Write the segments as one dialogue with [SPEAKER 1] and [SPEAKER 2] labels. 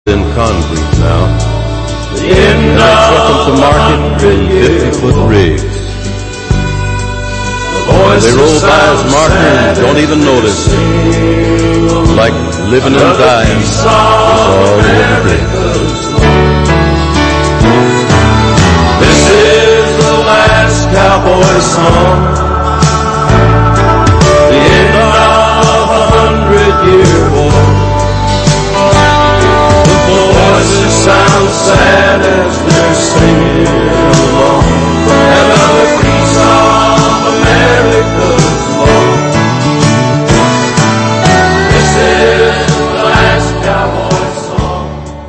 [SPEAKER 1] in concrete now. And I truck them to market in 50-foot rigs. They roll by as marker and don't even notice. Like living and dying, it's all one thing. This is the last cowboy song, the end of 100-year war. The voices sound sad as they're singing along, another piece of America's law. This is the last cowboy song,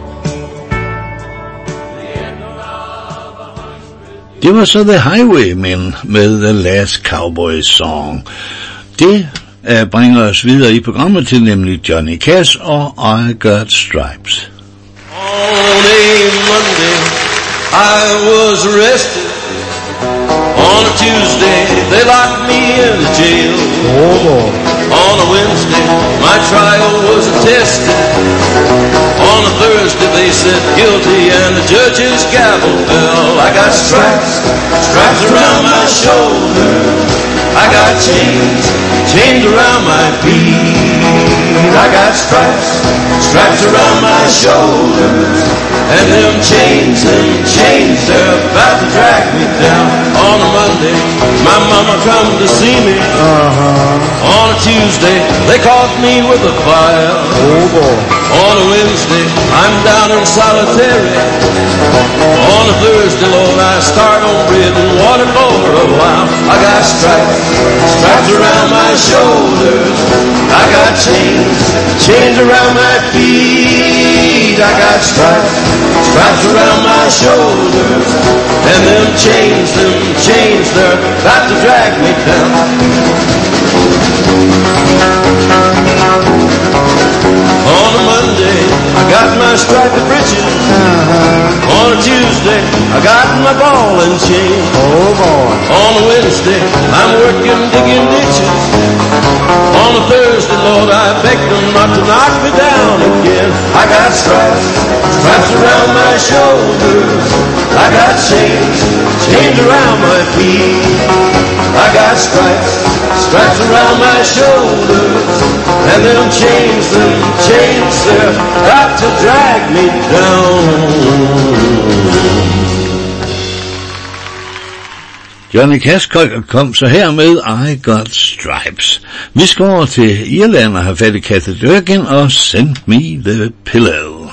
[SPEAKER 1] the end of 100 years.
[SPEAKER 2] Det var så The Highwaymen med The Last Cowboy Song. Det bringer os videre i programmet til nemlig Johnny Cash og I Got Stripes.
[SPEAKER 1] On a Monday I was arrested. On a Tuesday they locked me in jail. On a Wednesday my trial was attested. On a Thursday they said guilty and the judge's gavel fell. I got stripes, stripes around my shoulders. I got chains, chains around my feet. I got stripes, stripes around my shoulders. And them chains, they're about to drag me down. On a Monday, my mama come to see me. On a Tuesday, they caught me with a file. On a Wednesday, I'm down in solitary. On a Thursday, Lord, I start on bread and water for a while. I got stripes, stripes around my shoulders. I got chains, chains around my feet. I got stripes, stripes around my shoulders. And them chains, they're about to drag me down. On a Monday, I got my striped breeches. On a Tuesday, I got my ball and chain. On a Wednesday, I'm working digging ditches. On a Thursday, Lord, I beg them not to knock me down again. I got stripes, stripes around my shoulders. I got chains, chains around my feet. I got stripes, stripes around my shoulders. And them chains, they're got to drag me down.
[SPEAKER 2] Johnny Cash kom så her med I Got Stripes. Vi skal over til Irland og have fat i Kathy Durkin og Send Me the Pillow.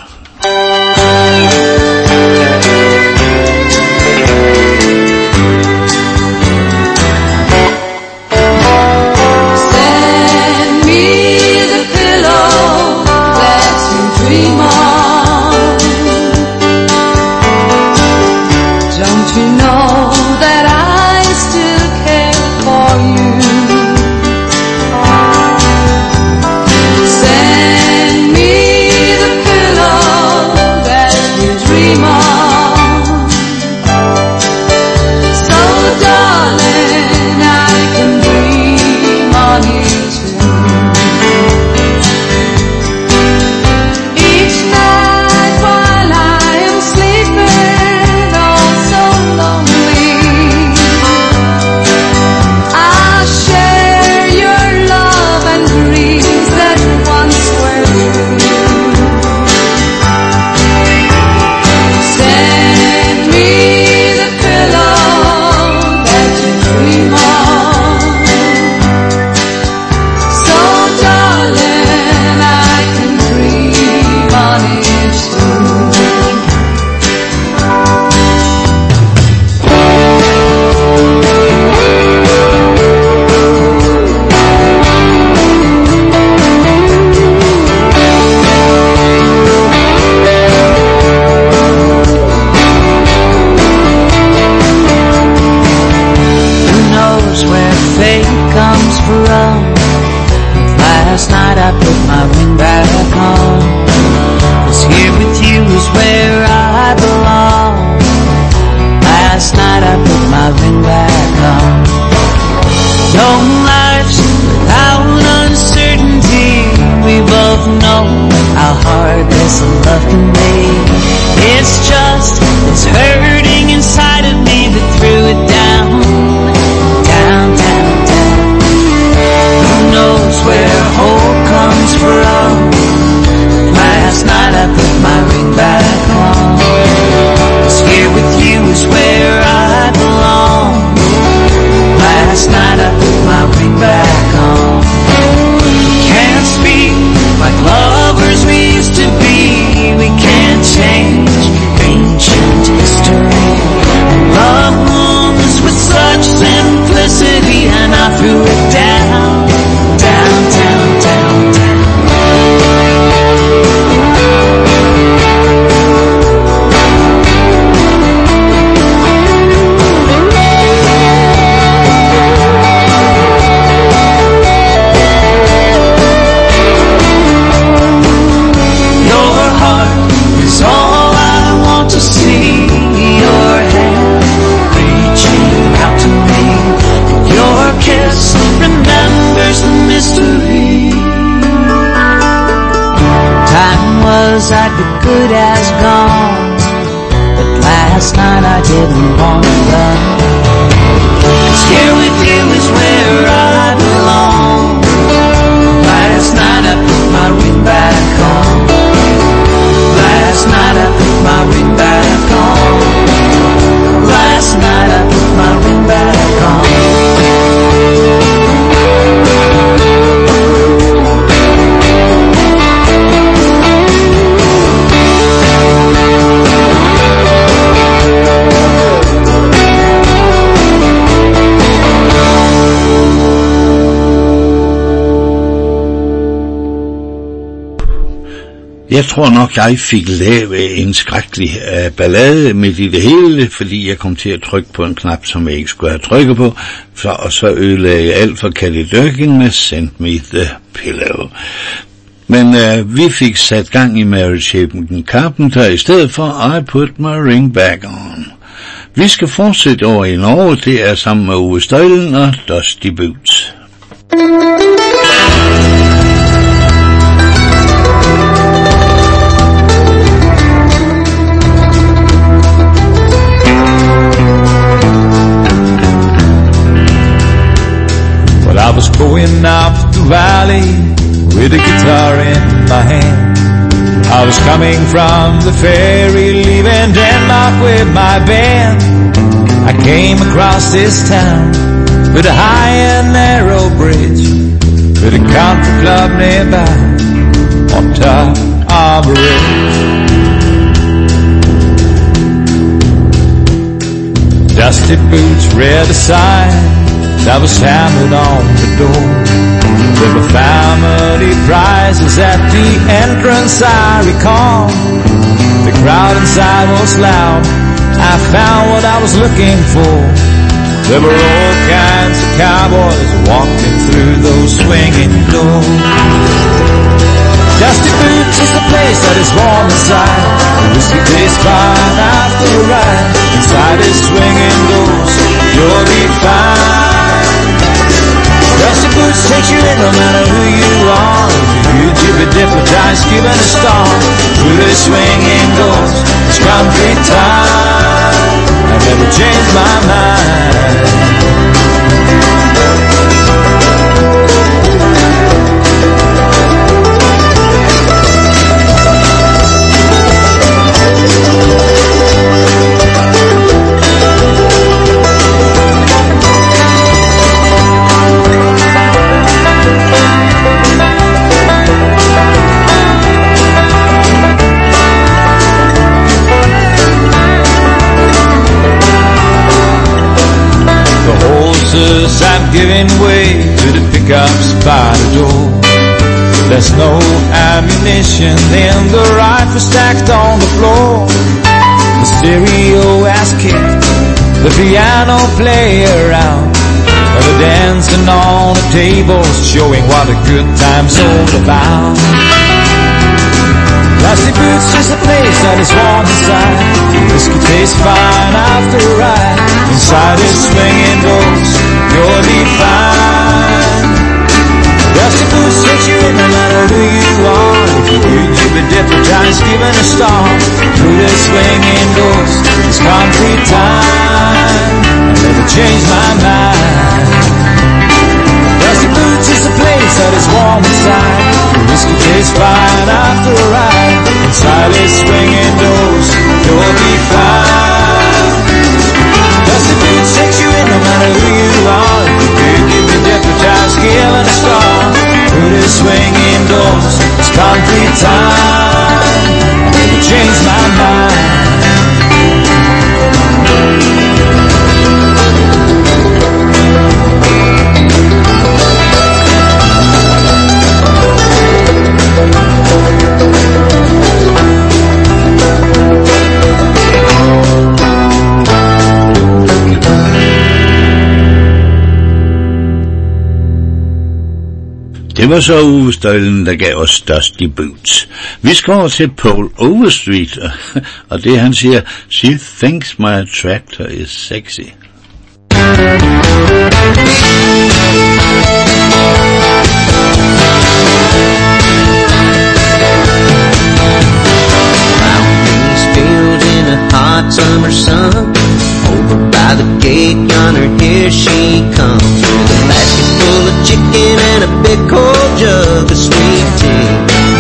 [SPEAKER 3] Send me the pillow. like the good has gone, but last night I didn't want to run. 'Cause here with you is where I belong. Last night I put my ring back on. Last night I put my ring back on. Last night I put my ring back on.
[SPEAKER 2] Jeg tror nok, jeg fik lavet en skrækkelig ballade midt i det hele, fordi jeg kom til at trykke på en knap, som jeg ikke skulle have trykket på, og så ødelagde jeg alt for Kelly Durkin med Send Me The Pillow. Men vi fik sat gang i Mary Chapin Carpenter i stedet for I Put My Ring Back On. Vi skal fortsætte over i Norge, det er sammen med Ove Støjlen og Dusty Boots.
[SPEAKER 4] I was going up the valley with a guitar in my hand. I was coming from the ferry, leaving Denmark with my band. I came across this town with a high and narrow bridge, with a country club nearby on top of a ridge. Dusty Boots read a sign that was hammered on the door. There were family prizes at the entrance, I recall. The crowd inside was loud, I found what I was looking for. There were all kinds of cowboys walking through those swinging doors. Dusty Boots is the place that is warm inside. The whiskey tastes fine after a ride. Inside his swinging doors, you'll be fine. Dusty Boots takes you in no matter who you are. You jibber dipper, dice, giving a star. Through the swinging doors, it's country time. I've never changed my mind. I'm giving way to the pickups by the door. There's no ammunition in the rifle stacked on the floor. The stereo has kicked the piano player out, and they're dancing on the tables, showing what a good time's all about. Dusty Boots is a place that is warm inside. Whiskey tastes fine after a ride. Inside his swinging doors, you'll be fine. Dusty Boots takes you in no matter who you are. If you do, you'll be different, giants giving a star. Through the swinging doors, it's country time. I never changed my mind. Dusty Boots is a place that is warm inside. The whiskey tastes fine after a ride. Inside his swinging doors, you'll be fine. Dusty Boots takes you in no matter who you are. You give me different times, giving a star. Through the swinging doors, it's country time. I never changed my mind.
[SPEAKER 2] Det var så Ove Støjlen, der gav os Dusty Boots. Vi skal over til Paul Overstreet, og det han siger, She thinks my tractor is sexy.
[SPEAKER 5] summer sun. Over by the gate yonder, here she comes, with a basket full of chicken and a big cold jug of sweet tea.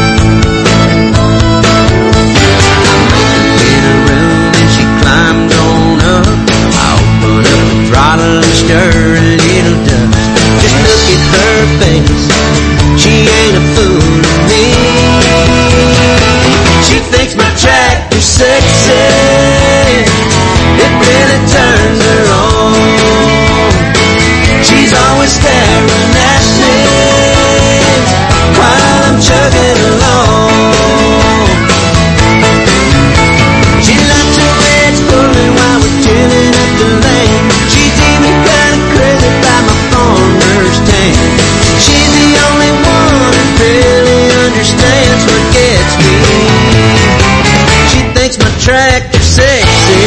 [SPEAKER 5] I make her in her room and she climbs on up. I open up the throttle and stir a little dust. Just look at her face, she ain't a fool to me. She thinks my tractor's sexy, it really turns her on. She's always staring at me while I'm chugging along. She likes her legs pulling while we're chilling at the lane. She's even kinda crazy about my farmer's tan. She's the only one who really understands what gets me. She thinks my tractor's sexy.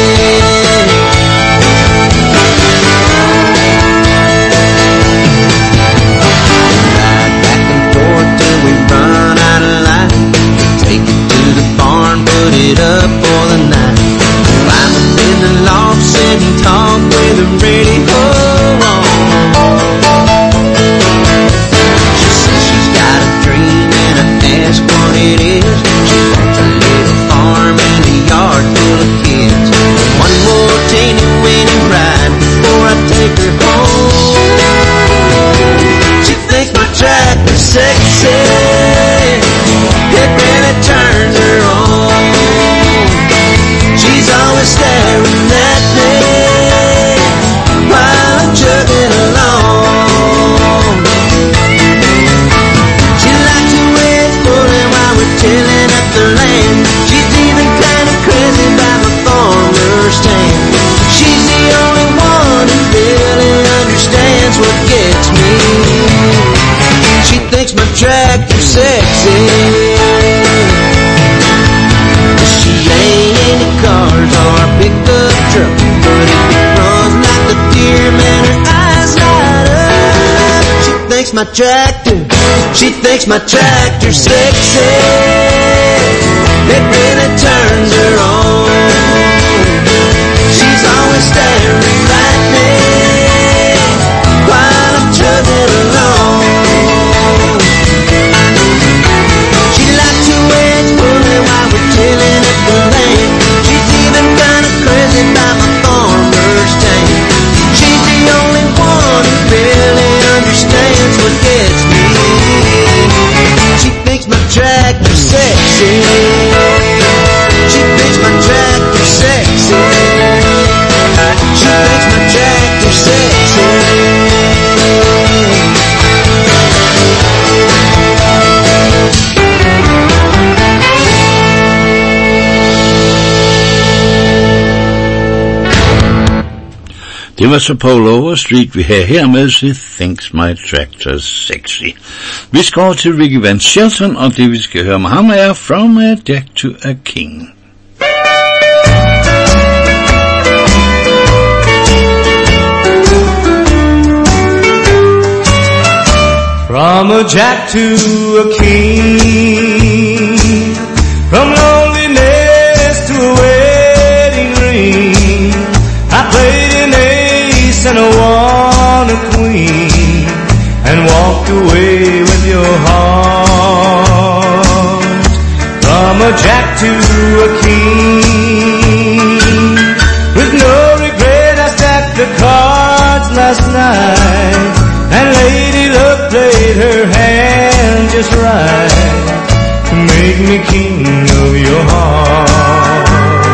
[SPEAKER 5] Ride back and forth till we run out of light. We take it to the barn, put it up for the night. Climb up in the loft, sit and talk with the radio on. She says she's got a dream and I ask what it is. She wants a little farm and a yard full of kids. One more teeny weeny ride before I take her home. She thinks my tractor's sexy, it really turns her on. She's always staring at me while I'm chugging along. She likes the way it's pulling while we're tilling up the land. She's even kinda crazy about my farmer's tan. She's the only one who really understands what gets me. She thinks my tractor's sexy. She ain't into cars or a pickup truck, but if it runs like a deer, man, her eyes light up. She thinks my tractor's sexy, it really turns her on. She's always staring at me while I'm chugging along. She likes the way it's pulling while we're tilling at the land. She's even kinda crazy about my farmer's tan. She's the only one who really understands what gets me. She thinks my tractor's sexy. She thinks my tractor's sexy. She thinks my tractor's sexy.
[SPEAKER 2] Det var så Paul Overstreet, vi har her med She Thinks My Tractor's Sexy. Vi skal over til Ricky Van Shelton, og det vi skal høre med ham er From a Jack to a King.
[SPEAKER 4] From a jack to a king, from loneliness to a wedding ring, I played an ace and I won a queen, and walked away with your heart. From a jack to a king, with no regret I stacked the cards last night, and Lady Luck played her hand just right to make me king of your heart.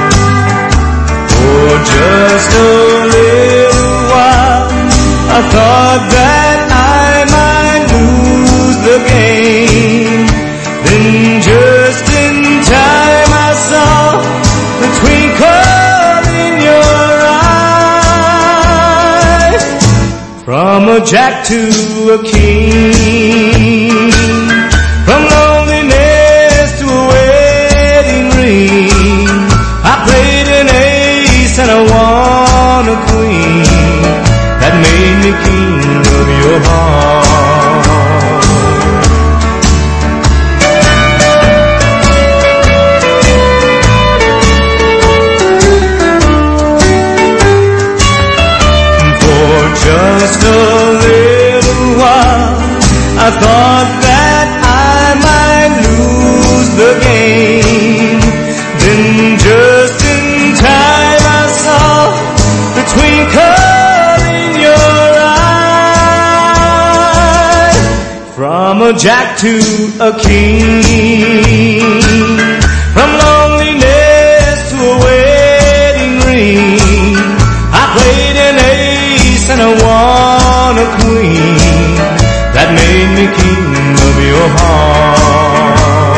[SPEAKER 4] For just a little while I thought that I might lose the game. Then just in time I saw the twinkle in your eyes. From a jack to a king, from loneliness to a wedding ring, I played an ace and I won a queen, that made me king of your heart. Jack to a king, from loneliness to a wedding ring. I played an ace and I won a queen. That made me king of your heart.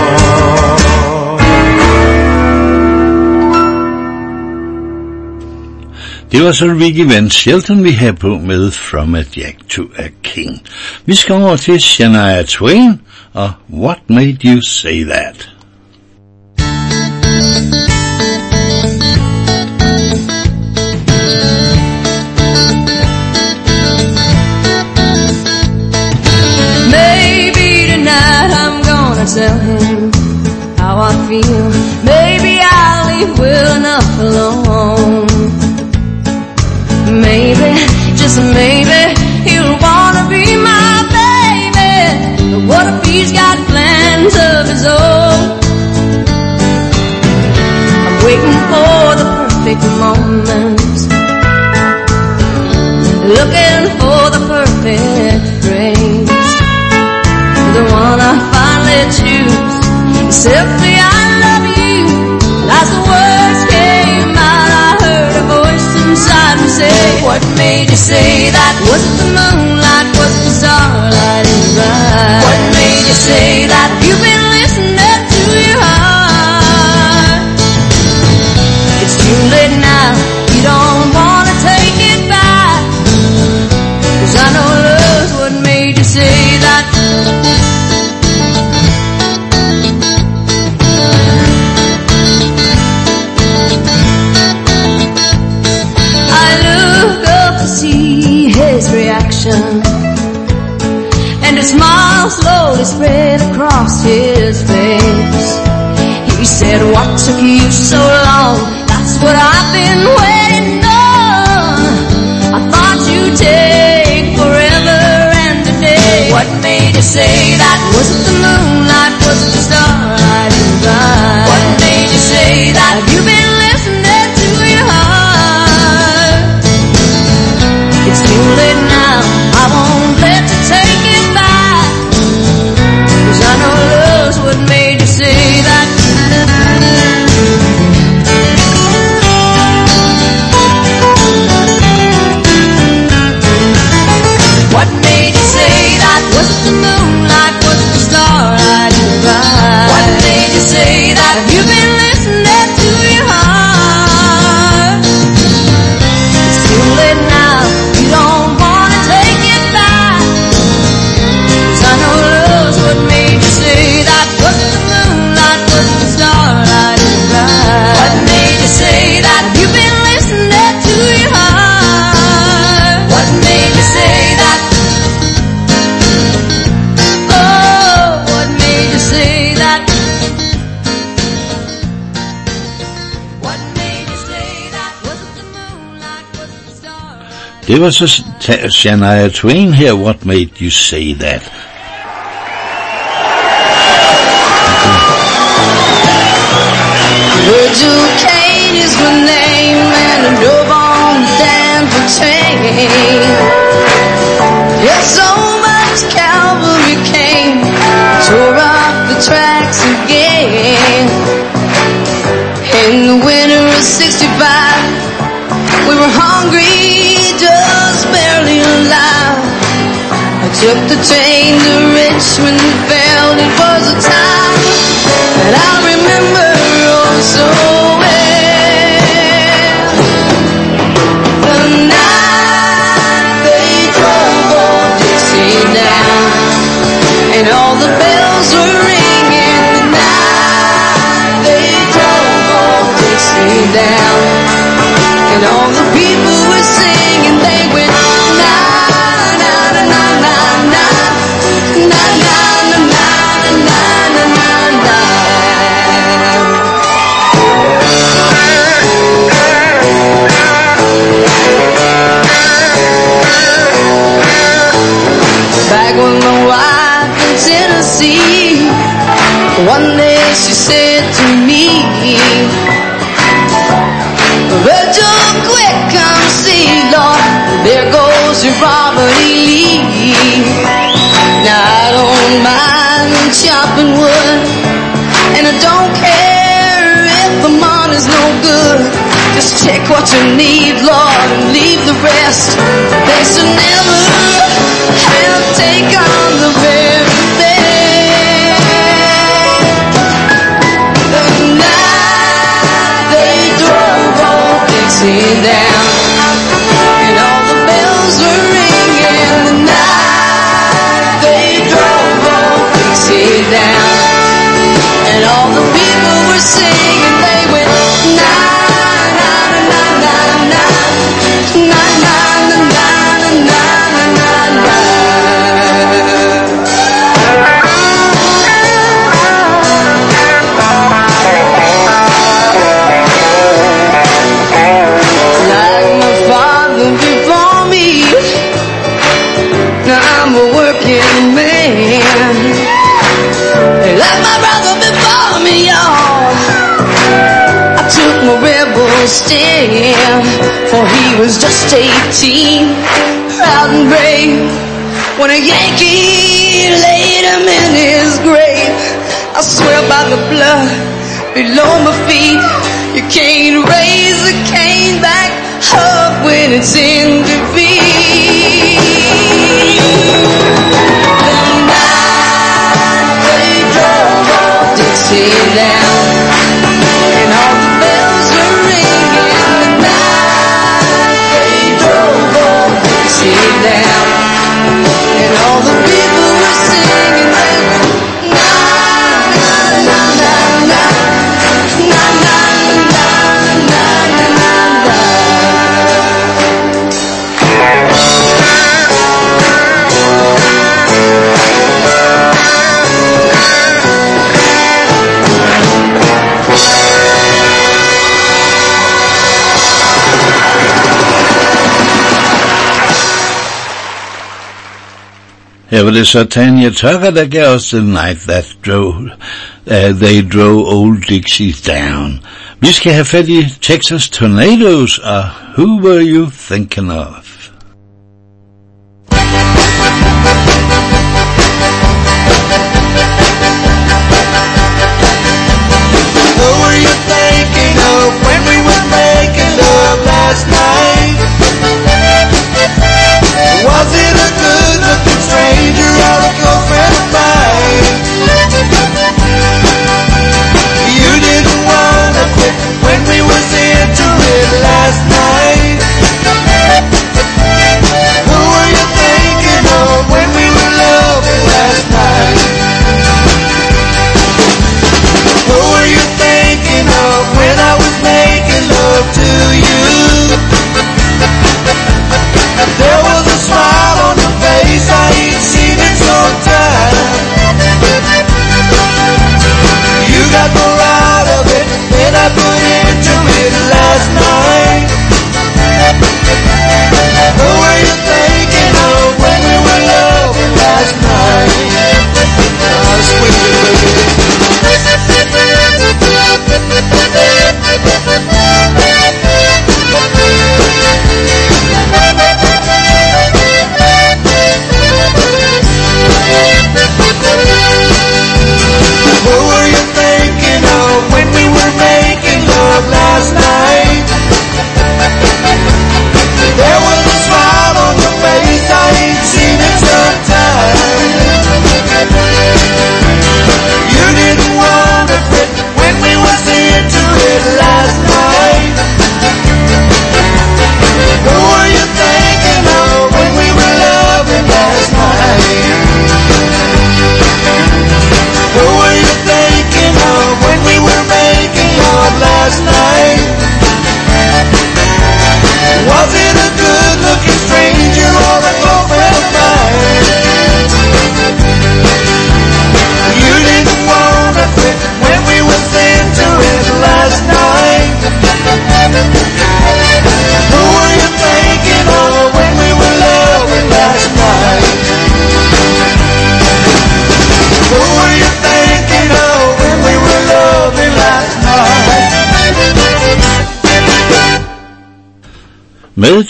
[SPEAKER 2] Det var så Ricky Van Shelton, vi havde på med From a Jack to a King. Vi skal over til Shania Twain og What Made You Say That?
[SPEAKER 3] Maybe tonight I'm gonna tell him how I feel. Maybe I'll leave well enough alone. Maybe, just maybe, he'll wanna be my baby. But what if he's got plans of his own? I'm waiting for the perfect moment, looking for the perfect phrase, the one I finally choose. Simply I love you. And as the words came out, I heard a voice inside me say, what made you say that? Was it the moonlight? Was it the starlight in your eyes? What made you say that? You've been listening to your heart. It's too late now. You don't wanna take it back, 'cause I know love's what made you say that. Reaction, and a smile slowly spread across his face. He said, what took you so long? That's what I've been waiting on. I thought you'd take forever and a day. What made you say that? Was it the moonlight? Was it the starlight in your eyes? What made you say that? Have you been listening to your heart? It's too late now, I won't let you take it back, 'cause I know love's what made you say that. What made you say that? Was it the moonlight? Was it the starlight in your eyes? What made you say that? Have you been listening to your heart? It's too late now, you don't wanna take it back, 'cause I know love's what made you say that. Was it the moonlight? Was it the starlight in your eyes? What made you say that? Have you been listening to your heart? What made you say that? Oh, what made you say that? What made you say that? Was it the moonlight? Was it the starlight?
[SPEAKER 2] Det var så Shania Twain her, What Made You Say That?
[SPEAKER 3] Virgil Kane is my name, and I drove on the Danforth train. Yeah, so much cavalry came, tore up the tracks again. In the winter of '65, we were hungry, just barely alive. I took the train to Richmond, felt it was a time that I remember oh so well. The night they drove old Dixie down, and all the bells were ringing. The night they drove old Dixie down, and all the people were singing. They went na na na na na na na na na na na na na. Back with my wife in Tennessee, one day she said to me, Just take what you need, Lord, and leave the rest. They should never have taken the very best. The night they drove old Dixie down, and all the bells were ringing. The night they drove old Dixie down, and all the people were singing. They went na na na na na na na na na na na na. Like my father before me, now I'm a working man. Like my brother before me, y'all, I took my rebel stand, for he was just 18, proud and brave. When a Yankee laid him in his grave, I swear by the blood below my feet, you can't raise a cane back up when it's in defeat. Dixie down, and all the bells were ringing. The night they drove old Dixie down, and all the people were singing. They went na na na na na na na na na na na.
[SPEAKER 2] Her var det så Tanya Tucker, der gav os The Night That They Drove Old Dixie Down. Vi skal have fat i Texas Tornadoes og Who Were You Thinking Of?
[SPEAKER 5] Who were you thinking of when we were making love last night? Was it a good-looking stranger or a girlfriend of mine? You didn't wanna quit when we was into it last night.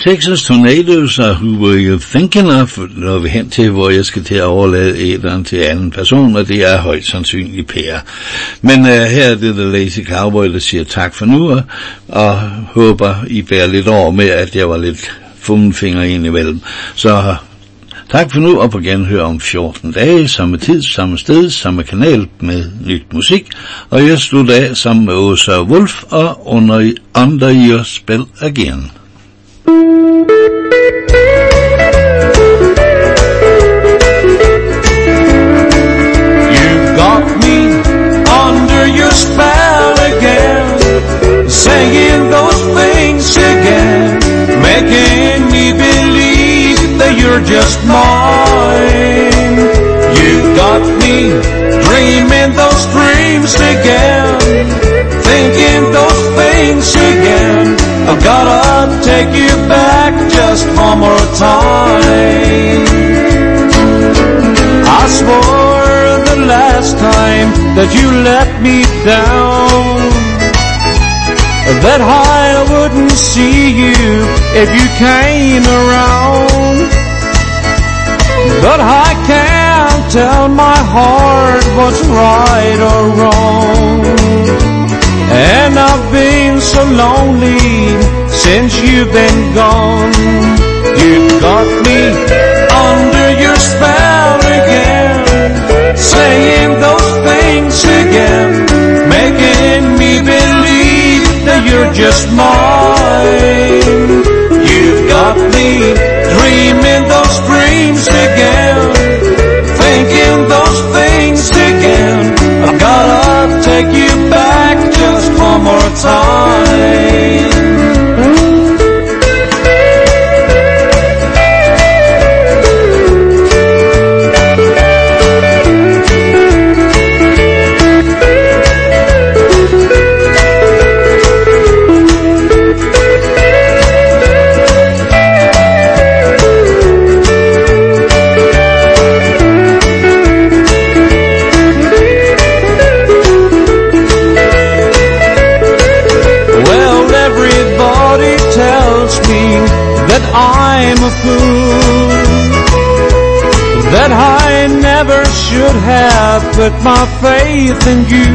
[SPEAKER 2] Texas Tornadoes og Who Were You Thinking Of, når vi hen til, hvor jeg skal til at overlade æderen til anden person, og det er højst sandsynligt Per. Men her er det The Lazy Cowboy, der siger tak for nu, og håber I bærer lidt over med, at jeg var lidt fummelfinger ind imellem. Så tak for nu, og på genhør om 14 dage, samme tid, samme sted, samme kanal med nyt musik, og jeg slutter af sammen med Åsa og Wolf og Under Your Spell Again.
[SPEAKER 4] You got me under your spell again, saying those things again, making me believe that you're just mine. You got me dreaming those dreams again, thinking those things again. I've gotta take you back just one more time. I swore the last time that you let me down that I wouldn't see you if you came around. But I can't tell my heart what's right or wrong, and I've been so lonely since you've been gone. You got me under your spell again, saying those things again, making me believe that you're just mine. You've got me dreaming those dreams again, thinking those things again. I've gotta take you back just one more time. That I'm a fool, that I never should have put my faith in you.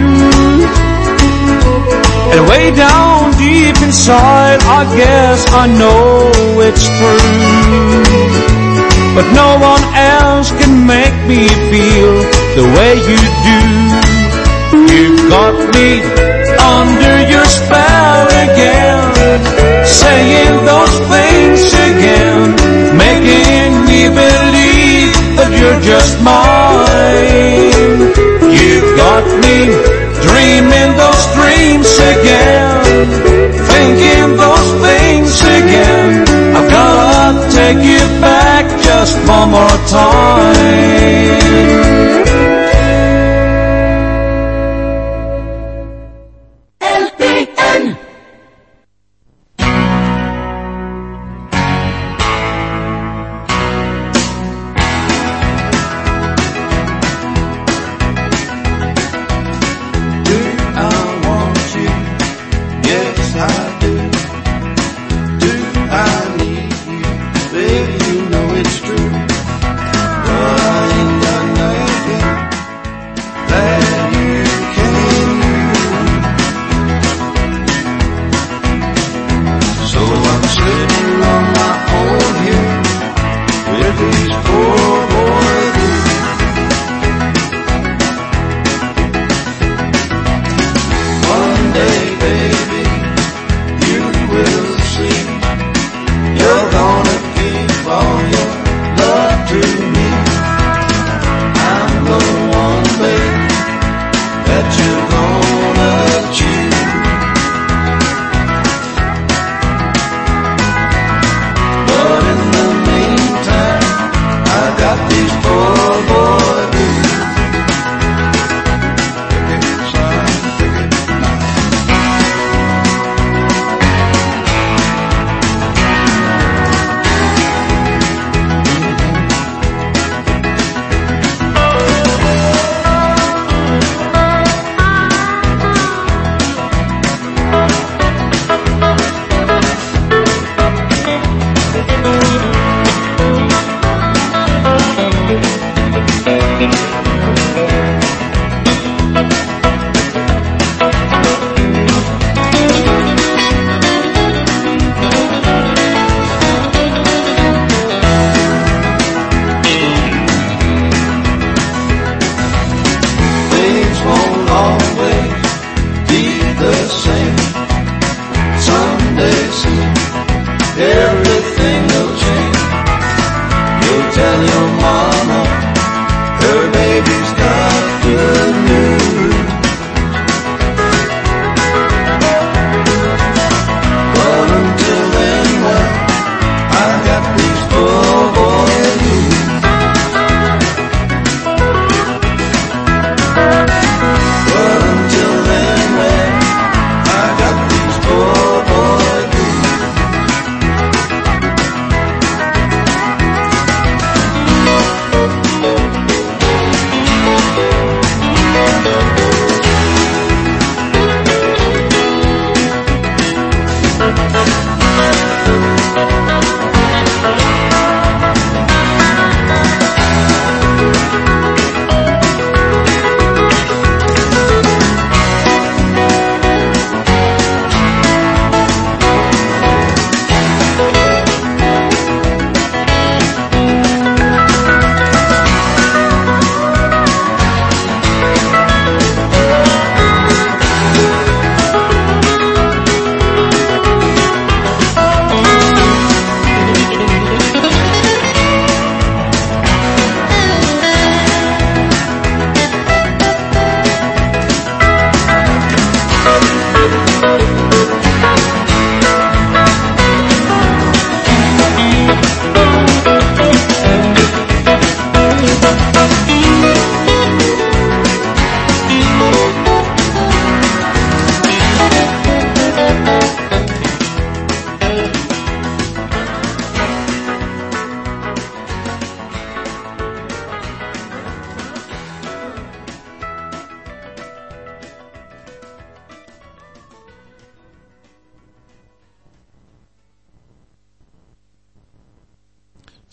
[SPEAKER 4] And way down deep inside, I guess I know it's true, but no one else can make me feel the way you do. You got me under your spell again, saying those things again, making me believe that you're just mine. You've got me dreaming those dreams again, thinking those things again. I've gotta take you back just one more time. LPS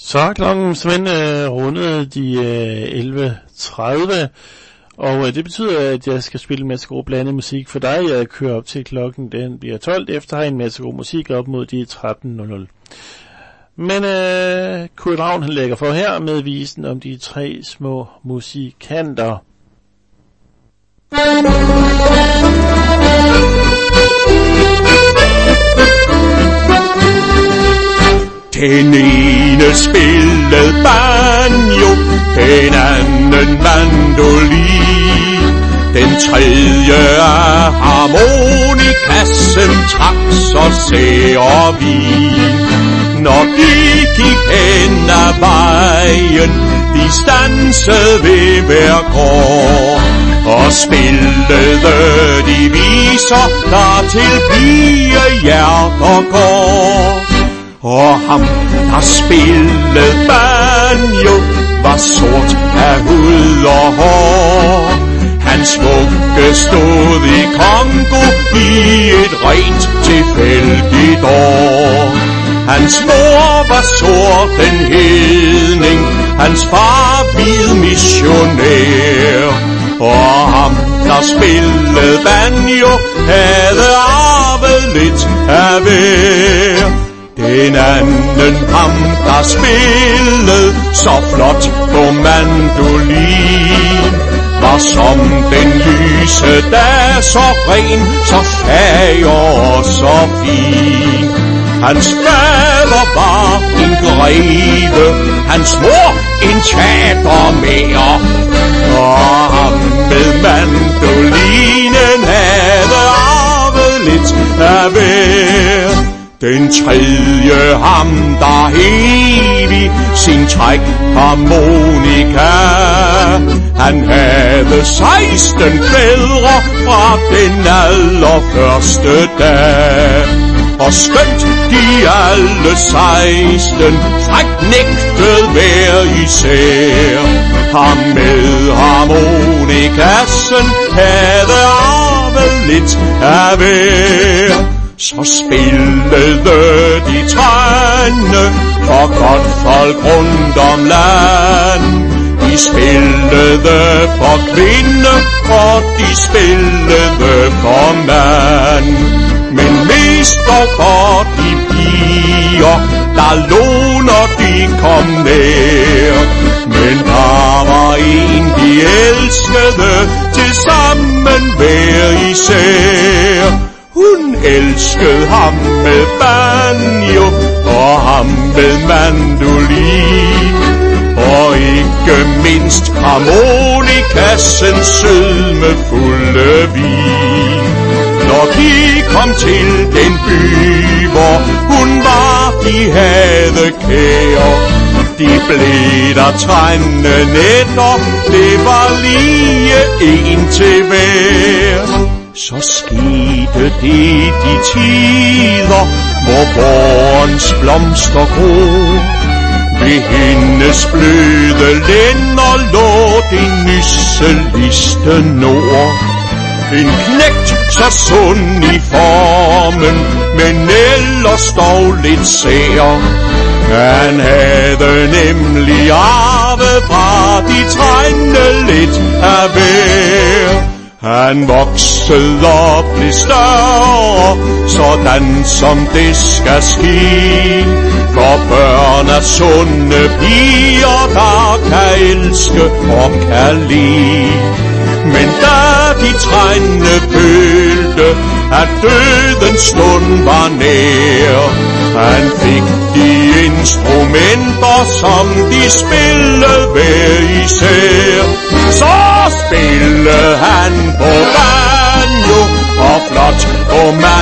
[SPEAKER 6] Så klokken simpelthen rundet de 11.30, og det betyder, at jeg skal spille en masse god blandet musik for dig. Jeg kører op til klokken, den bliver 12, efter har en masse god musik op mod de 13.00. Men Kurt Ravn han lægger for her med visen om de 3 små musikanter.
[SPEAKER 7] Den ene spillede banjo, den anden mandolin, den tredje af harmonikassen trak så sær vin. Når de gik hen ad vejen, de stansede ved hver gård, og spillede de viser, der til pigehjerter går. Og ham, der spillede banjo, var sort af hud og hår. Hans vugge stod i Congo i et rent tilfældigt år. Hans mor var sort en hedning, hans far hvid missionær. Og ham, der spillede banjo, havde arvet lidt af hver. Den anden ham, der spillede så flot på mandolin, var som den lyse dag, så ren, så fager og så fin. Hans fader var en greve, hans mor en teatermager, og ham med mandolinen havde arvet lidt af hver. Den tredje ham, der evig sin træk harmonika, han havde 16 fædre fra den allerførste dag. Og skønt de alle 16 frækt nægtede hver især, ham med harmonikassen havde arvet lidt af hver. Så spillede de trænde for godt folk rundt om land. De spillede for kvinde, og de spillede for mand. Men mest dog for de piger, der lå når de kom nær. Men der var en de elskede, til sammen hver især. Hun elskede ham med banjo, og ham med mandolin, og ikke mindst harmonikassens sødmefulde vin. Når de kom til den by, hvor hun var, de havde kære, de blev der trænde nætter, det var lige en til hver. Så skete det de tider, hvor vårens blomster gror. Ved hendes bløde lænder lå det nysseliste nord. En knægt så sund i formen, men ellers dog lidt sær. Han havde nemlig arvet fra de trænde lidt af hver. Han voksede og blev større, sådan som det skal ske. For børn er sunde piger, der kan elske og kan lide. Men da de trænde følte, at dødens stund var nær, han fik de instrumenter, som de spillede hver især. Så spillede han på banjo og flot på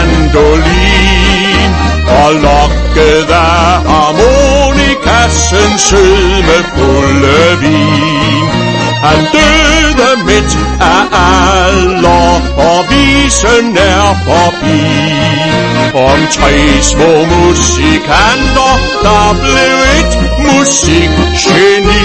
[SPEAKER 7] mandolin, og lokkede af harmonikassens sødmefulde vin. Han døde midt af alder, og visen er forbi. Om 3 små musikanter, der blev et musikgeni.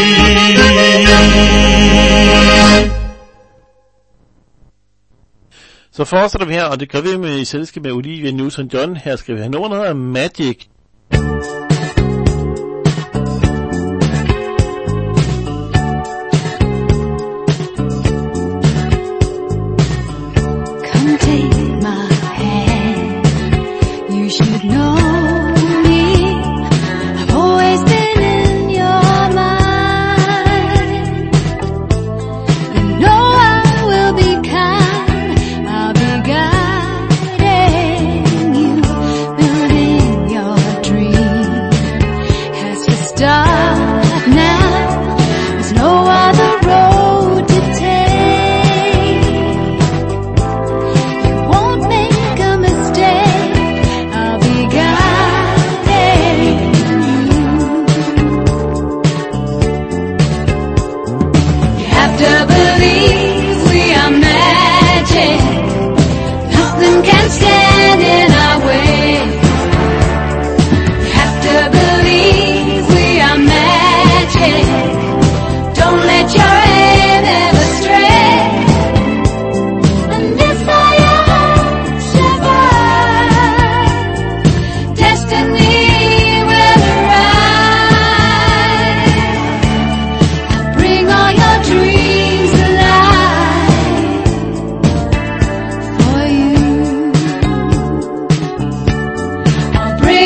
[SPEAKER 6] Så fortsætter vi her, og det gør vi med i selskab med Olivia Newton-John. Her skal vi have nogen, der hedder Magic.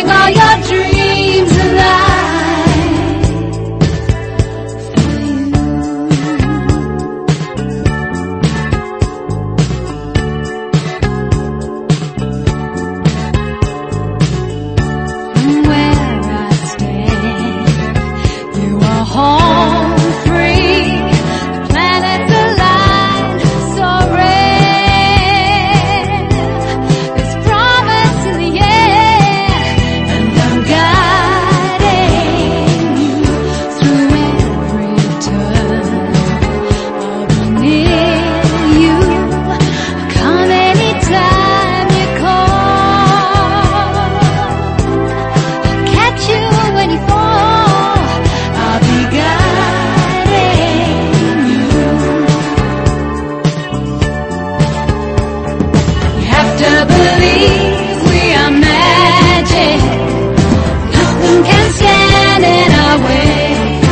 [SPEAKER 3] all your dreams alive. Home free, the planets align so rare. There's promise in the air, and I'm guiding you through every turn. I'll be near you, come anytime you call. I'll catch you when you fall. Believe we are magic. Nothing can stand in our way.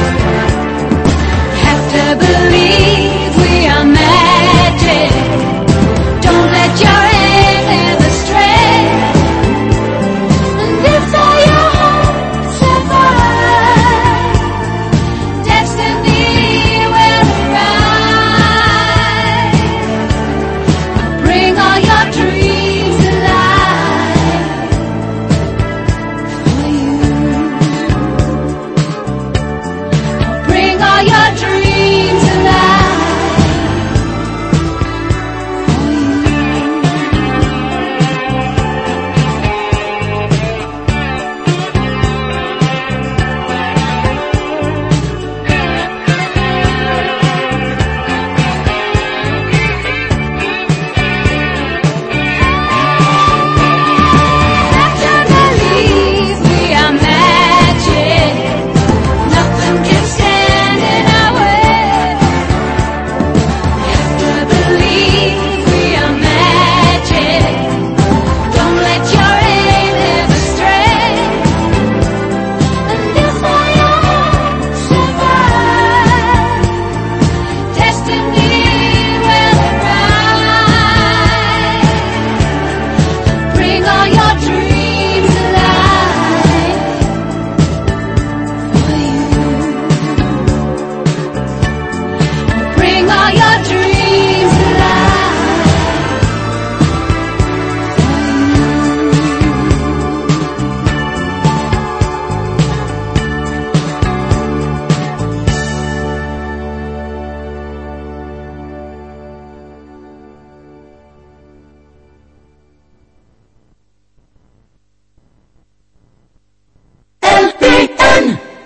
[SPEAKER 3] Have to believe we are magic. Don't let your aim ever stray. And if all your hopes survive, destiny will arrive. Bring all your dreams. Your dreams alive for you. Have to believe we are magic. Nothing can stand in our way. Have to believe we are magic. Don't let your aim ever stray. And if all your hopes survive, destiny will arrive. Bring all your dreams alive for you. Bring all your dreams alive LPN.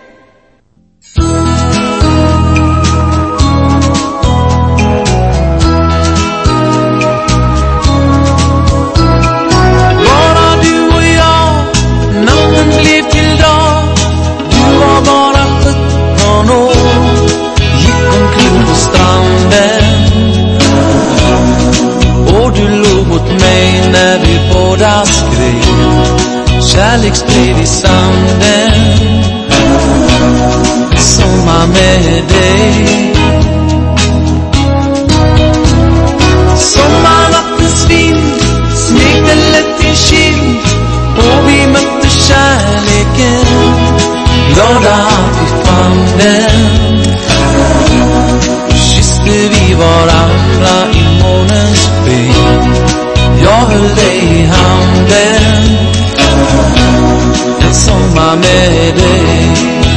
[SPEAKER 4] Bara du och jag, natten blev till dag. Du var bara 17 år, gick omkring på stranden. Och du log mot mig när vi båda skrev kärleksbrev i sanden. Sommar med dig. Sommarnattens vind smekte lätt din kind och vi mötte kärleken, glada att vi fann den. Kysste vi varandra i månens sken. Jag höll dig i handen. En sommar med dig.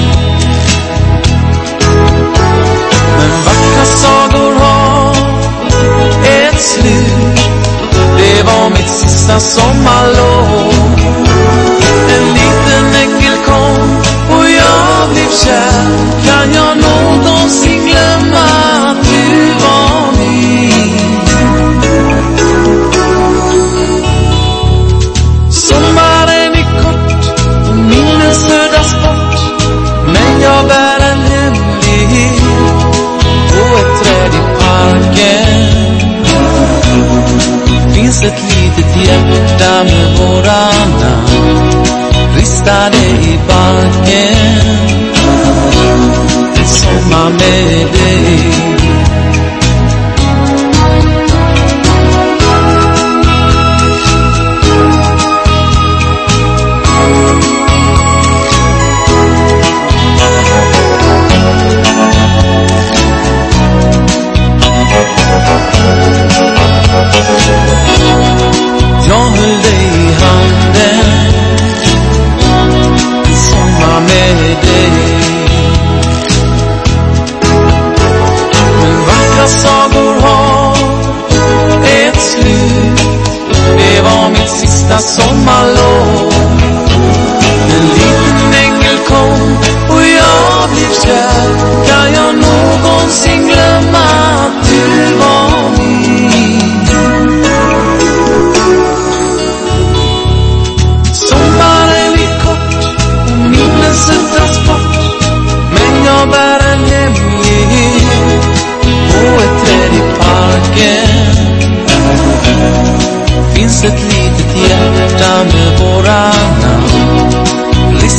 [SPEAKER 4] Men vackra sagor har ett slut. Det var mitt sista sommarlov. En liten ängel kom och jag blev kär. Kan jag någonsin glömma att du var min? Sommaren är kort och minnen suddas bort. Men jag bär en hemlighet på ett träd i parken. Finns ett litet hjärta med våra namn ristade i barken. En sommar med dig.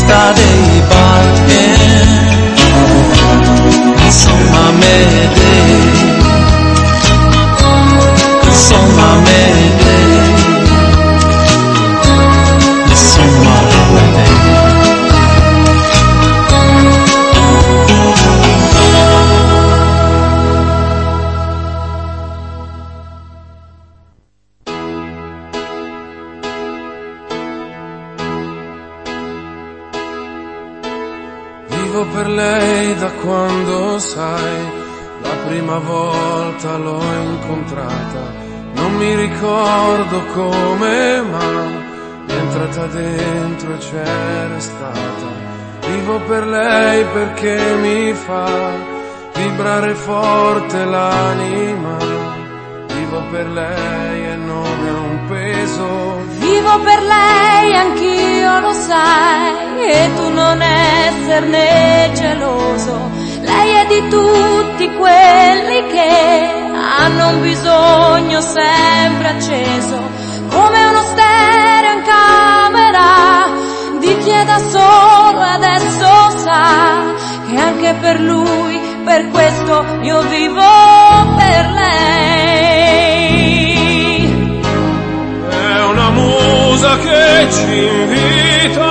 [SPEAKER 4] vita dei Balkan, insomma me te, insomma me te, insomma me te.
[SPEAKER 8] Per lei da quando sai, la prima volta l'ho incontrata, non mi ricordo come, ma mi è entrata dentro e c'è restata. Vivo per lei perché mi fa vibrare forte l'anima, vivo per lei e non è un peso.
[SPEAKER 9] Vivo per lei, anch'io lo sai, e tu non esserne geloso. Lei è di tutti quelli che hanno un bisogno sempre acceso, come uno stereo in camera di chi è da solo e adesso sa che anche per lui, per questo io vivo per lei.
[SPEAKER 8] È una musa che ci invita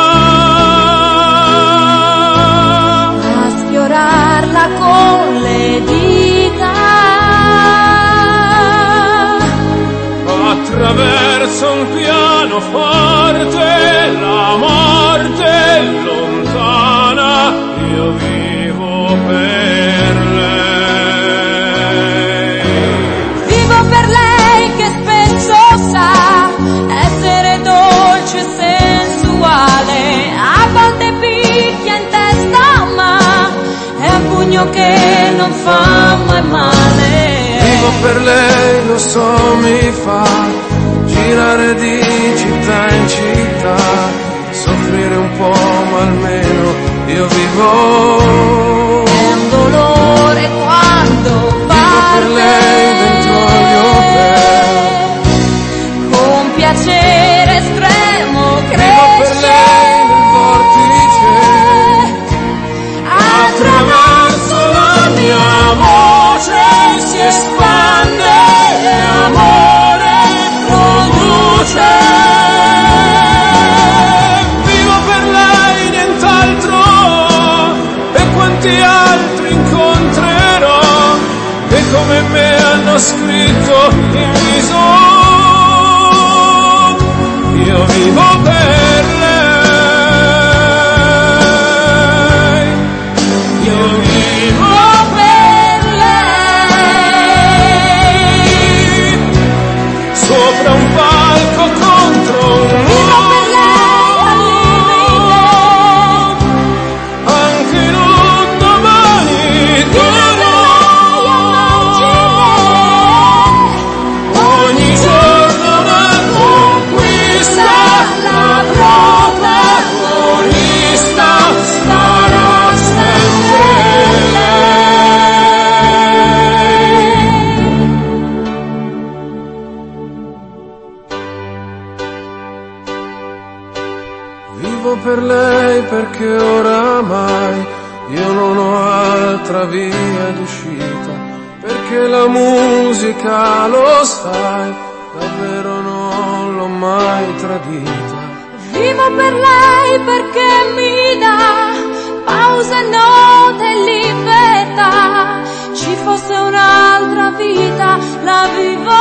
[SPEAKER 9] a sfiorarla con le dita,
[SPEAKER 8] attraverso un pianoforte, la morte è lontana, io vivo per lei.
[SPEAKER 9] Vivo per lei che spesso sa essere dolce e sensuale, a volte picchia in testa ma è un pugno che non fa mai male.
[SPEAKER 8] Vivo per lei, lo so, mi fa girare di città in città, soffrire un po' ma almeno io vivo.
[SPEAKER 9] È un dolore quando parte
[SPEAKER 8] per lei dentro gli hotel,
[SPEAKER 9] con piacere estremo
[SPEAKER 8] vivo per lei nel vortice, attraverso la mia voce si espande e amore produce. Vivo per lei, nient'altro, e quanti altri incontrerò che come me hanno scritto in viso. Io vivo per lei, io vivo per lei, sopra un palco contro un muro, anche in un domani duro, ogni giorno una conquista, la protagonista sarà sempre lei. Vivo per lei perché oramai io non ho altra via d'uscita, perché la musica, lo sai, davvero non l'ho mai tradita.
[SPEAKER 9] Vivo per lei perché mi dà pausa, note e libertà. Ci fosse un'altra vita, la vivo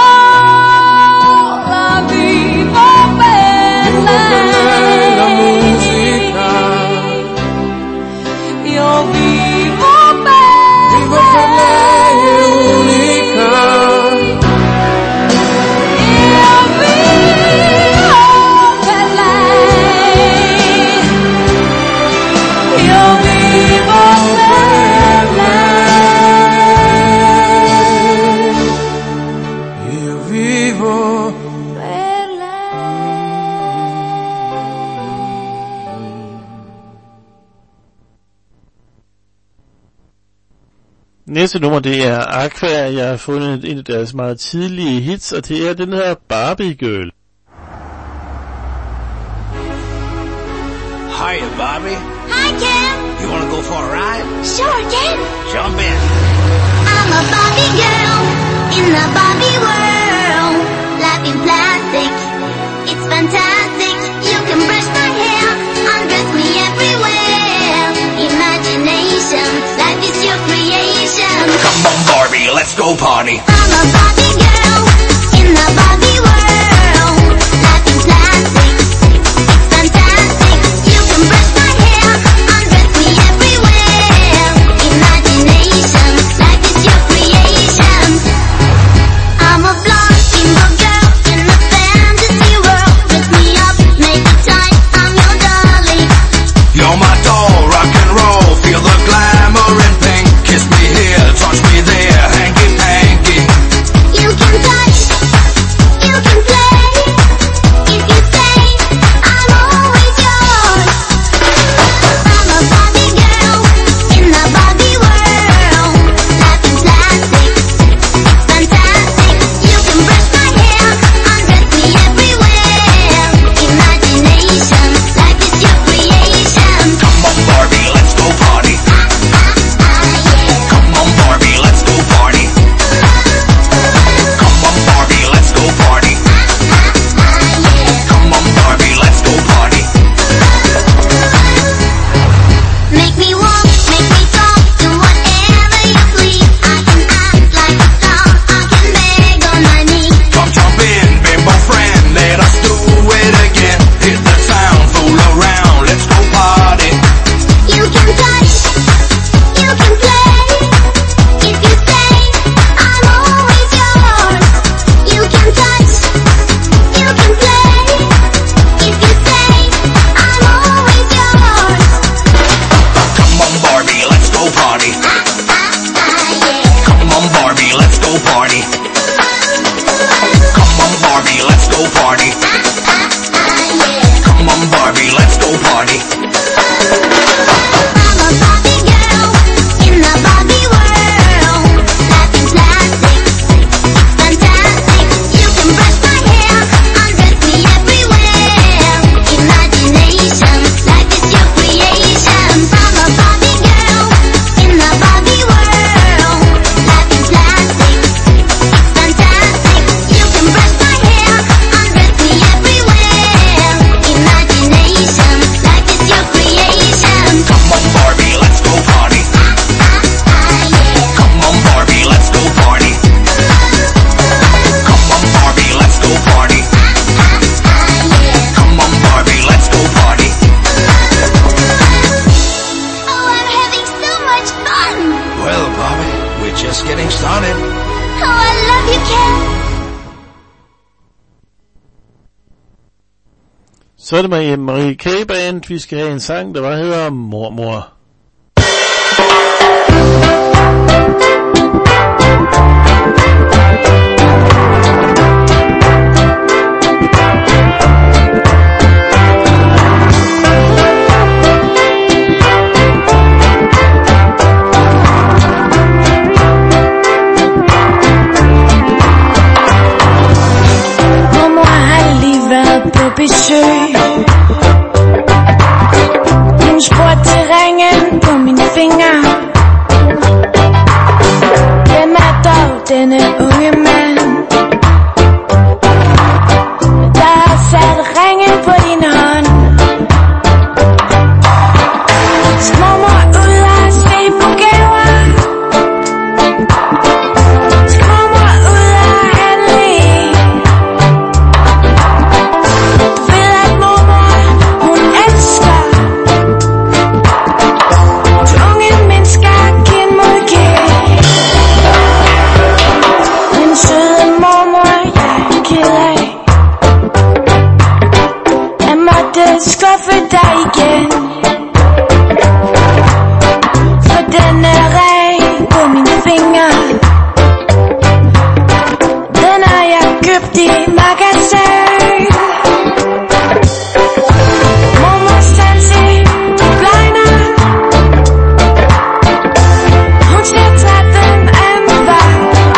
[SPEAKER 9] per lei.
[SPEAKER 8] La musica,
[SPEAKER 9] io vivo
[SPEAKER 8] vivo per lei, è unica.
[SPEAKER 9] Io vivo per lei. Io vivo per lei.
[SPEAKER 8] Io vivo
[SPEAKER 9] Per lei.
[SPEAKER 6] Næste nummer, det er Aqua. Jeg har fundet en af deres meget tidlige hits, og det er den her Barbie Girl.
[SPEAKER 10] Hiya, Bobby.
[SPEAKER 9] Hi, Ken.
[SPEAKER 10] You want to go for a ride?
[SPEAKER 9] Sure, Ken.
[SPEAKER 10] Jump in.
[SPEAKER 9] I'm a Barbie girl in the Barbie world. Life in plastic, it's fantastic. You can brush my hair, undress me everywhere. Imagination, life is your creation.
[SPEAKER 10] Come on, Barbie, let's go party.
[SPEAKER 9] I'm a Barbie girl in the Barbie world. Life in plastic, it's fantastic. You can brush my hair, undress me everywhere. Imagination, life is your creation. I'm a blonde steamboat girl in a fantasy world. Dress me up, make it tight, I'm your dolly.
[SPEAKER 10] You're my doll, rock and roll. Feel the glamour and pink. Kiss me here, touch me there, hanky panky.
[SPEAKER 9] You can touch, you can play. If you say I'm always yours. I'm a Barbie girl in the Barbie world. Life in plastic, it's fantastic. You can brush my hair, undress me everywhere. Imagination, life is your creation.
[SPEAKER 10] Come on, Barbie, let's go party. Come on, Barbie, let's go party. Come on, Barbie, let's go party. Come on, Barbie, let's go party.
[SPEAKER 9] Make me walk, make me talk, do whatever you please. I can act like a star, I can beg on my knees.
[SPEAKER 10] Come jump in, bimbo friend, let us do it again. Hit the town, fool around, let's go party.
[SPEAKER 9] You can touch, you can play. If you say I'm always yours. You can touch, you can play. If you say I'm always yours.
[SPEAKER 10] Come on, Barbie, let's go party. Come on, Barbie, let's go party. Come on, Barbie, let's go party. Come on, Barbie, let's go party.
[SPEAKER 9] I'm a Barbie girl in the Barbie world. Life in plastic, it's fantastic. You can brush my hair, undress me everywhere. Imagination, life is your creation. I'm a Barbie girl in the Barbie world. Life in plastic, it's fantastic. You can brush my hair, undress me everywhere. Imagination, life is your creation.
[SPEAKER 10] Come on, Barbie, let's go party. Come on, Barbie, let's go party. Come on, Barbie, let's go party. Come on, Barbie, let's go party.
[SPEAKER 9] Oh, I'm having so much fun.
[SPEAKER 10] Well, Barbie, we're just getting started.
[SPEAKER 9] Oh, I love you, Ken.
[SPEAKER 6] Så er det Marie K. Band. Vi skal have en sang, der hedder Mormor.
[SPEAKER 11] Mormor har lige været på besøg. Hun spurgte til ringen på mine fingre. Hvem er dog denne unge mand, der har sat ringen på din hånd? Så mormor ud og se på gaver. Så mormor ud og handle i. Du ved at mormor, hun elsker de unge mennesker kind mod kind. Men søde mormor, jeg er ked af jeg måtte skuffe dig igen. For denne ring på mine fingre, den har jeg købt i magasin. Mormor Sansi, du blegner. Hun ser træt den anden vej.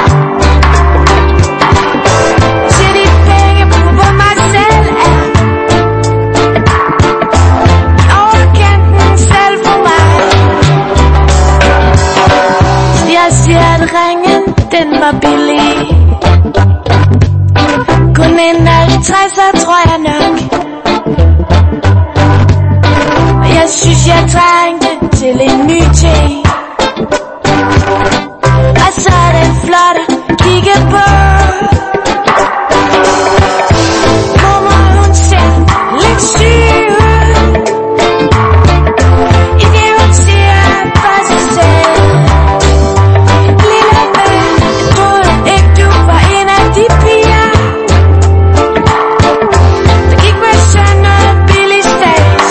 [SPEAKER 11] Se de penge på mig selv er i der tror jeg nok. Og jeg synes jeg trængte til en ny ting. Og så er den flot at kigge på. Mormor hun ser lidt syg ud. I det hun siger for sig selv. Lille ven, jeg troede ikke du var en af de piger, der gik med sådan noget billig stats.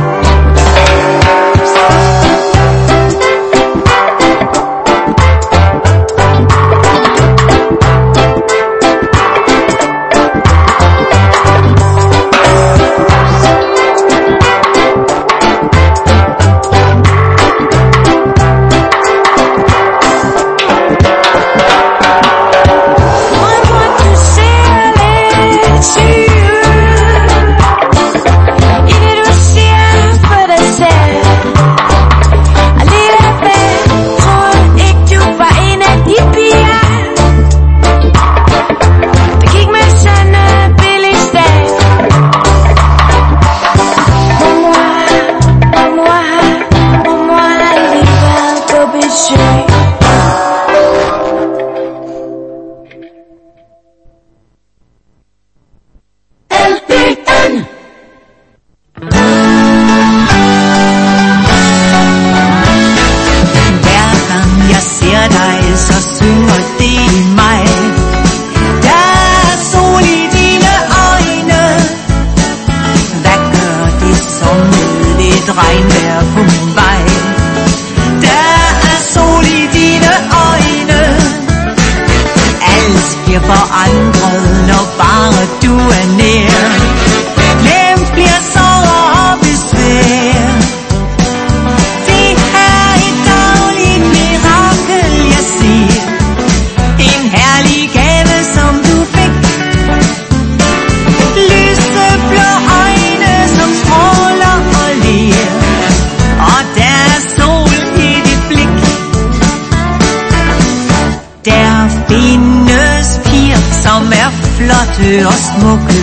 [SPEAKER 3] Og smukke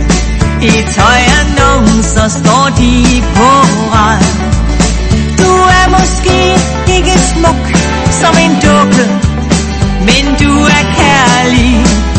[SPEAKER 3] i tøjannoncer står de på rad. Du er måske ikke smuk som en dukke, men du er kærlig